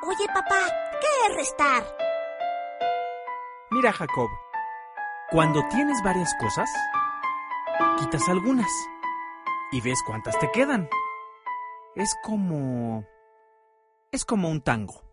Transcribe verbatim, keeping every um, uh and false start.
Oye, papá, ¿qué es restar? Mira, Jacob, cuando tienes varias cosas, quitas algunas y ves cuántas te quedan. Es como... es como un tango.